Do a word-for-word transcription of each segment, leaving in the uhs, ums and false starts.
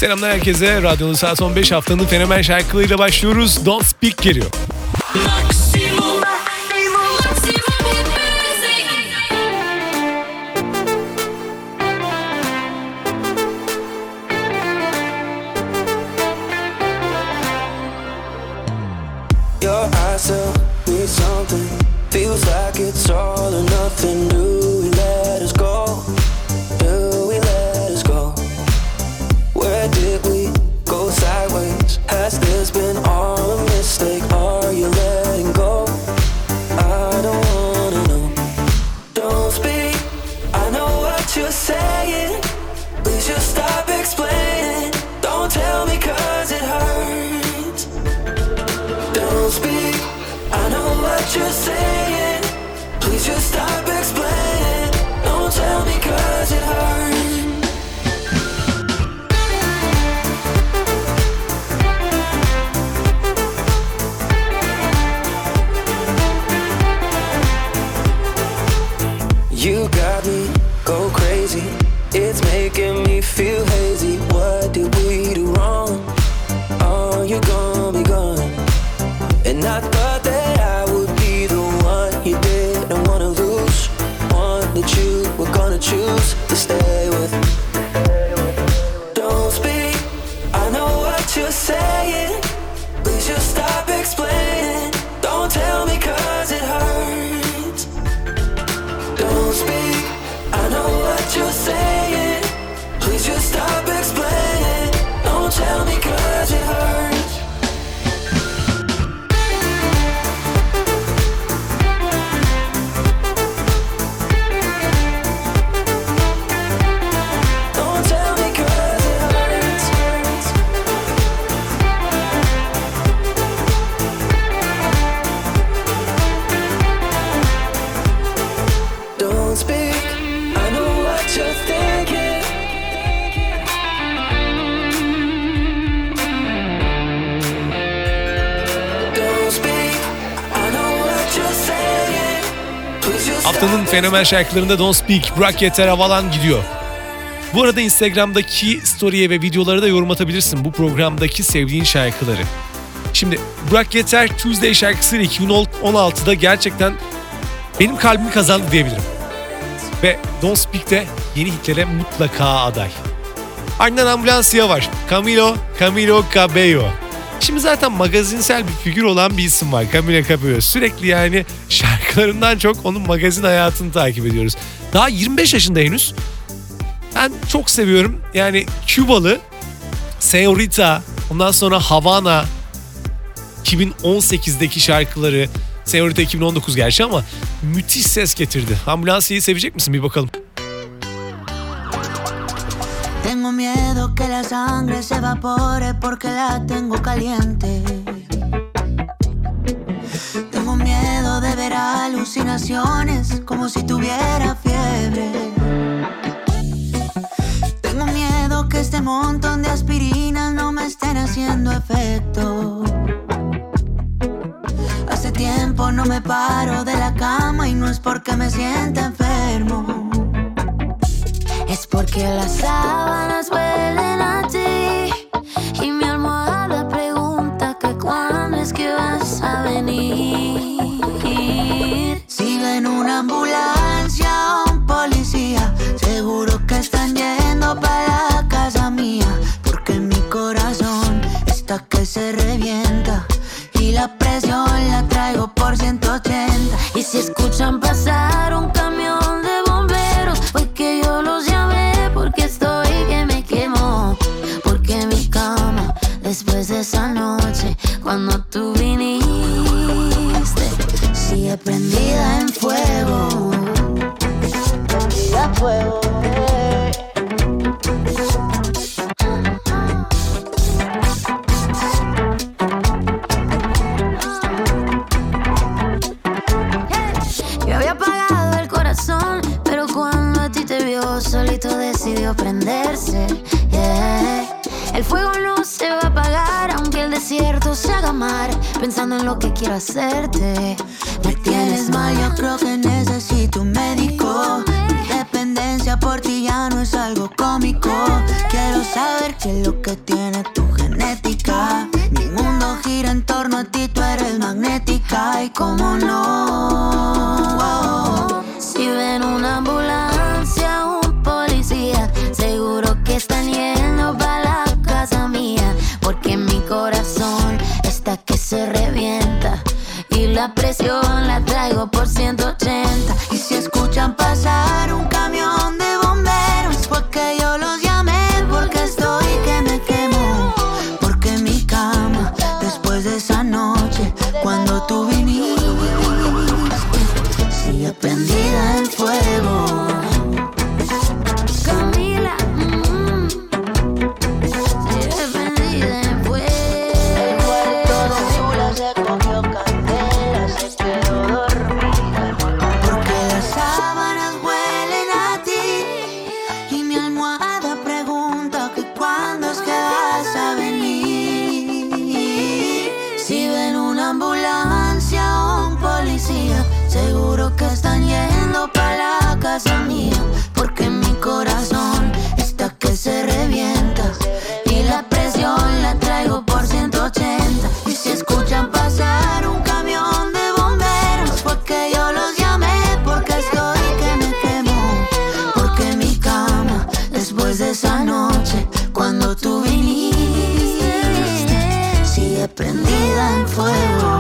Selamlar herkese. Radyonun saat on beş, haftanın fenomen şarkılarıyla başlıyoruz. Don't Speak geliyor. Maksimum, maksimum, maksimum hit music. Your eyes tell me something. Feels like it's all or nothing. Do we let us go? Do we let us go? Where did we go sideways? Has this been all a mistake? Are you letting go? I don't wanna know. Don't speak, I know what you're saying. Please just stop explaining. Don't tell me cause it hurts. Don't speak, I know what you're saying. Please just stop explaining. Don't tell me cause it hurts. You got me go crazy. It's making me feel hazy. What did we do wrong? Oh, you're gonna be gone. And I thought that I would be the one you didn't wanna lose, one that you were gonna choose to stay with. Don't speak, I know what you're saying. Please just stop explaining. Don't tell me cause it hurts. Don't speak, I know what you're saying. Please just stop explaining. Don't tell me cause it hurts. Haftanın fenomen şarkılarında Don't Speak, Bırak Yeter havalan gidiyor. Bu arada Instagram'daki story'e ve videolara da yorum atabilirsin bu programdaki sevdiğin şarkıları. Şimdi Bırak Yeter Tuesday şarkısıyla iki bin on altıda gerçekten benim kalbimi kazandı diyebilirim. Ve Don't Speak de yeni hitlere mutlaka aday. Ardından Ambulansya var. Camilo, Camilo Cabello. Şimdi zaten magazinsel bir figür olan bir isim var, Camilo Cabello. Sürekli yani şarkılarından çok onun magazin hayatını takip ediyoruz. Daha yirmi beş yaşında henüz. Ben çok seviyorum. Yani Kübalı, Señorita, ondan sonra Havana, iki bin on sekizdeki şarkıları, Señorita iki bin on dokuz gerçi ama müthiş ses getirdi. Ambulansya'yı sevecek misin? Bir bakalım. Tengo miedo que la sangre se evapore porque la tengo caliente. Tengo miedo de ver alucinaciones como si tuviera fiebre. Tengo miedo que este montón de aspirinas no me estén haciendo efecto. Hace tiempo no me paro de la cama y no es porque me sienta enfermo. Es porque las sábanas huelen a ti y mi almohada pregunta que cuándo es que vas a venir. Si ven una ambulancia o un policía, seguro que están yendo para la casa mía, porque mi corazón está que se revienta y la presión la traigo por ciento ochenta. Y si escuchan pasar un camión de bomberos, fue que yo los llamé porque estoy que me quemo. Porque mi cama, después de esa noche, cuando tú viniste, sigue prendida en fuego. Prendida en fuego. Solito decidió prenderse, yeah. El fuego no se va a apagar aunque el desierto se haga mar, pensando en lo que quiero hacerte. Me tienes mal, yo creo que necesito un médico. Mi dependencia por ti ya no es algo cómico. Quiero saber si es lo que tiene tu genética. Mi mundo gira en torno a ti, tú eres magnética. Y cómo no, wow. Si ven una ambulancia, un policía, seguro que están yendo para la casa mía, porque mi corazón está que se revienta y la presión la traigo por ciento ochenta. Y si escuchan pasar un camión de bomberos, fue que yo los llamé, porque estoy que me quemo, porque mi cama, después de esa noche, cuando tú viniste, sigue prendida en fuego. Camila, mm, sigue prendida en fuego. El cuarto de Zula se comió candela, se quedó dormida, porque las sábanas huelen a ti y mi almohada pregunta que cuándo es que vas a venir. Si ven una ambulancia o un policía, seguro que están yendo para la casa mía, porque mi corazón está que se revienta y la presión la traigo por ciento ochenta. Y si escuchan pasar un camión de bomberos, fue que yo los llamé, porque estoy que me quemo, porque mi cama, después de esa noche, cuando tú viniste, sigue prendida en fuego.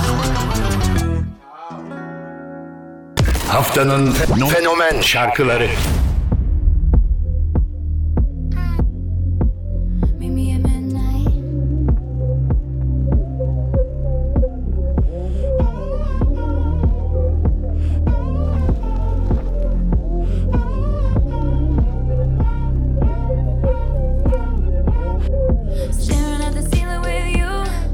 Haftanın fenomen şarkıları. Meet me at midnight. Staring at the ceiling with you.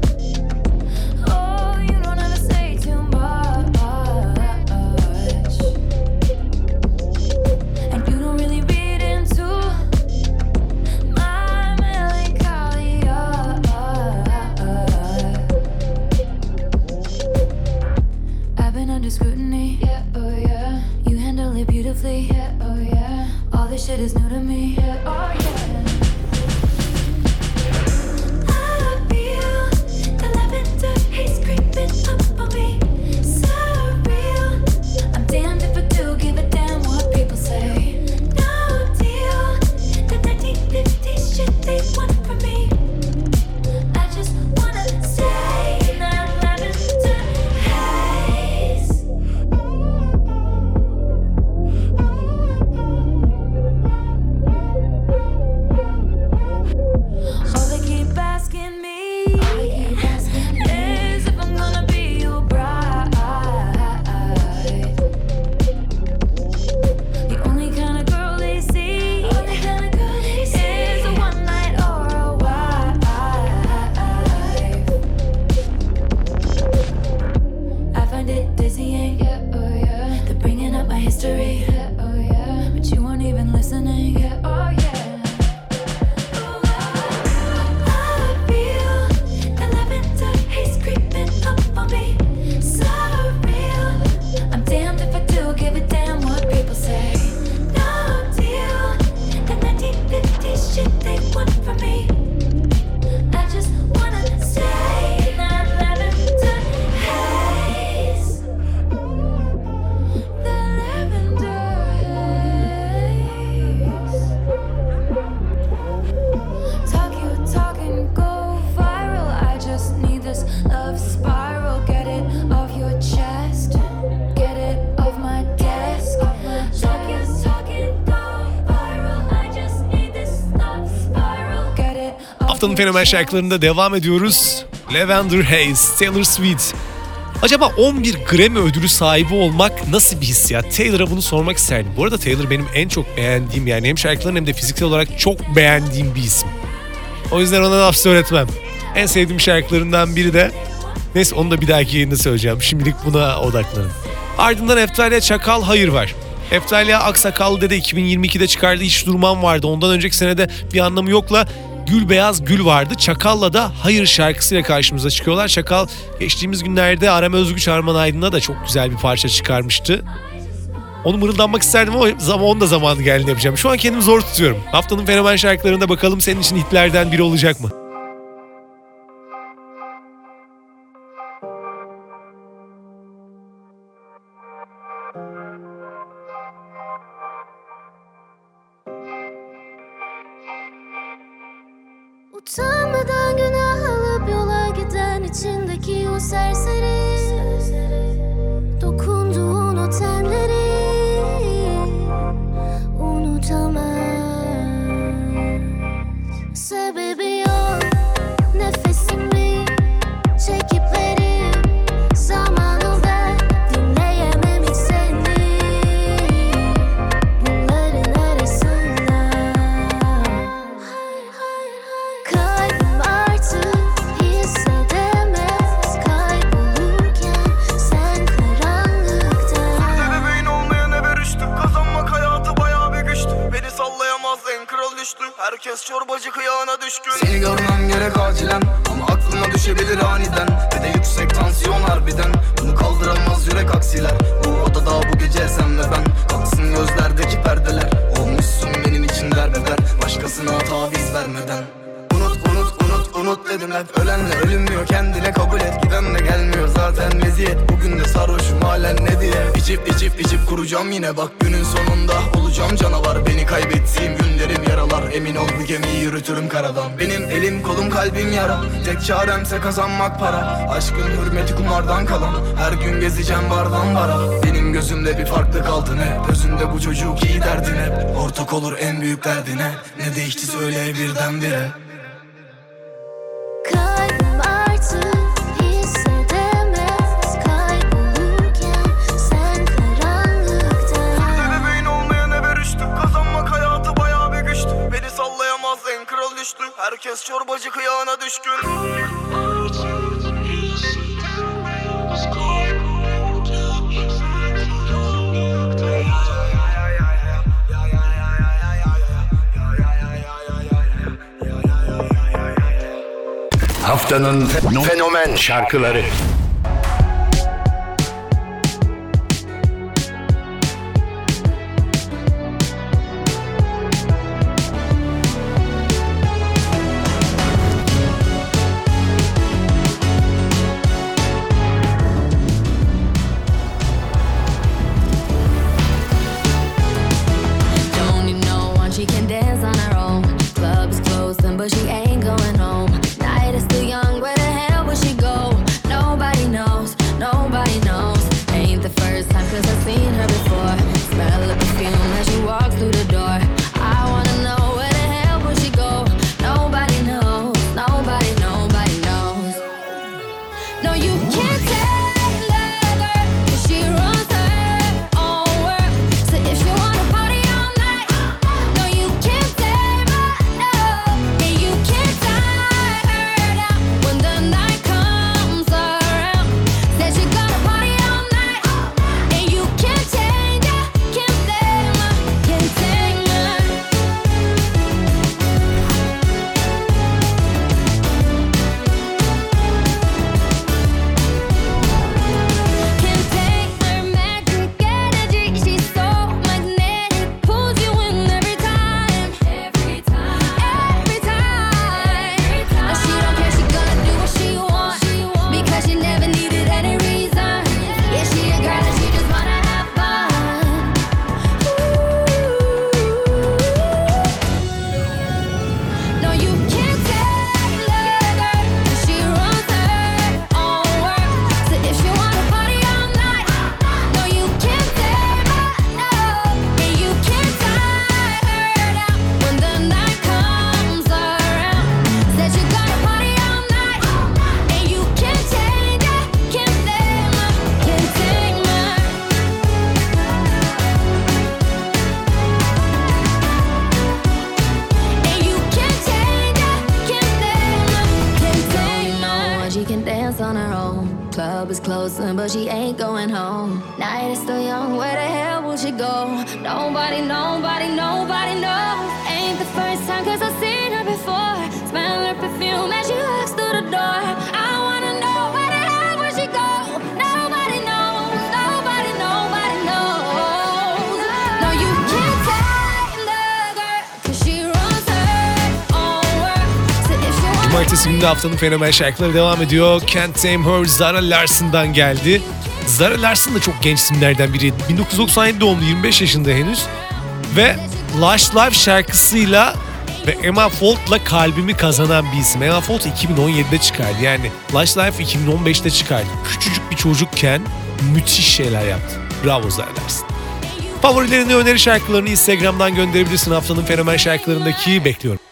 Oh, you don't ever say too much, and you don't really read into my melancholia. I've been under scrutiny, yeah, oh yeah. You handle it beautifully, yeah, oh yeah. All this shit is new to me, yeah, oh yeah. I feel the lavender haze creeping up on me, so real. I'm damned if I do give a damn what people say. No deal, the nineteen fifties shit they want from me. I just wanna stay in that lavender haze. All they keep asking me is if I'm gonna be your bride. The only kind of girl they see is a one night or a wife. I find it dizzying, yeah, oh yeah. They're bringing up my history, yeah, oh yeah. But you weren't even listening, yeah, oh yeah. I feel the lavender haze creeping up on me, so real. I'm damned if I do give a damn what people say. No deal, the nineteen fifties shit they want from me. I just wanna stay in that lavender haze. The lavender haze. Talk your talk and go viral. I just need this love spiral. Get it off your chest, get it off my desk. Talk your talk and go viral. I just need this love spiral. Get it off Haftanın fenomen şarkılarında devam ediyoruz. Lavender Haze, Taylor Swift. Acaba on bir Grammy ödülü sahibi olmak nasıl bir hissiyat? Taylor'a bunu sormak isterdim. Bu arada Taylor benim en çok beğendiğim, yani hem şarkılarını hem de fiziksel olarak çok beğendiğim bir isim. O yüzden ona laf söyletmem. En sevdiğim şarkılarından biri de, neyse onu da bir dahaki yayında söyleyeceğim. Şimdilik buna odaklanın. Ardından Eftalya Çakal Hayır var. Eftalya Aksakallı Dede iki bin yirmi ikide çıkardığı Hiç Durmam vardı. Ondan önceki senede Bir Anlamı Yok'la Gül Beyaz Gül vardı. Çakal'la da Hayır şarkısıyla karşımıza çıkıyorlar. Çakal geçtiğimiz günlerde Aram Özgüç Arman Aydın'la da çok güzel bir parça çıkarmıştı. Onu mırıldanmak isterdim ama zaman, onun da zamanı geldi yapacağım. Şu an kendimi zor tutuyorum. Haftanın fenomen şarkılarında bakalım senin için hitlerden biri olacak mı? Utanmadan günah alıp yola giden içindeki o serseri, dokunduğun o tenleri unutamaz. Sebebi yok, nefesimi çekip verip zamanında dinleyemem hiç seni bunların arasında. Kalbim artık hissedemez kaybolurken sen karanlıkta. Sözde bebeğin olmayan eve rüştü. Kazanmak hayatı bayağı bir güçtü. Beni sallayamaz en kral düştü. Herkes çorbacı kıyağına düşkün. Seni görmem gerek acilen ama aklıma düşebilir aniden. Ve de yüksek tansiyon harbiden. Bunu kaldıramaz yürek aksiler. Bu odada bu gece sen ve ben. Kalksın gözlerdeki perdeler. Olmuşsun benim için derbeder. Başkasına taviz vermeden. Unut unut unut unut dedim hep. Ölenle ölünmüyor, kendine kabul et. Giden de gelmiyor zaten meziyet. Bugün de sarhoşum halen ne diye. İçip içip içip kuracağım yine. Bak günün sonunda olacağım canavar. Beni kaybettiğim günlerim yaralar. Emin ol bu gemiyi yürütürüm karadan. Benim elim kolum kalbim yara. Tek çaremse kazanmak para. Aşkın hürmeti kumardan kalan. Her gün gezeceğim bardan bara. Benim gözümde bir farklı kaldın hep. Gözünde bu çocuk iyi derdin hep. Ortak olur en büyük derdine. Ne değişti söyle birdenbire. Kalbim artık hissedemez kaybolurken sen karanlıkta. Sözde bebeğin olmayan eve rüştü. Kazanmak hayatı bayağı bir güçtü. Beni sallayamaz en kral düştü. Herkes çorbacı kıyağına düşkün. Haftanın fenomen şarkıları. Don't you know one she can dance on her own? Club is closing but she ain't going home. Night is still young, where the hell will she go? Nobody knows, nobody knows. Ain't the first time cause I've seen her before. Smell the perfume as she walks through the door. I wanna know where the hell will she go? Nobody knows, nobody, nobody knows. No, you can't tell her, cause she runs her own world. So if you wanna party all night, no, you can't tame her, no. And you can't tie her down when the night comes around. Said you gonna party all night, and you can't change her, can't tame her, can't tame her. Can't take her magic energy. She's so magnetic, pulls you in every time, every time, every time. No, she don't care. She gonna do what she wants because she never needed any reason. Yeah, she a girl and she just wanna have fun. No, you can't tell her, cause she runs her own world. So if you wanna party all night, no, you can't tame her, no. And you can't tie her down when the night comes around. Said you gonna party all night, and you can't change her, can't tame her, can't tame her. And you can't change her, can't tame her, can't tame her. She can dance on her own. Club is closing, but she ain't going home. Night is still young, where the hell will she go? Nobody, nobody, nobody knows. Ain't the first time cause I've seen her before. Smell her perfume as she walks through the door. I wanna know where the hell will she go? Nobody knows, nobody, nobody knows. Ertesi günde haftanın fenomen şarkıları devam ediyor. Can't Tame Her Zara Larsson'dan geldi. Zara Larsson da çok genç isimlerden biri. bin dokuz yüz doksan yedi doğumlu, yirmi beş yaşında henüz. Ve Lush Life şarkısıyla ve Emma Folt'la kalbimi kazanan bir isim. Emma Folt iki bin on yedide çıkardı. Yani Lush Life iki bin on beşte çıkardı. Küçücük bir çocukken müthiş şeyler yaptı. Bravo Zara Larsson. Favorilerini, öneri şarkılarını Instagram'dan gönderebilirsin. Haftanın fenomen şarkılarındaki bekliyorum.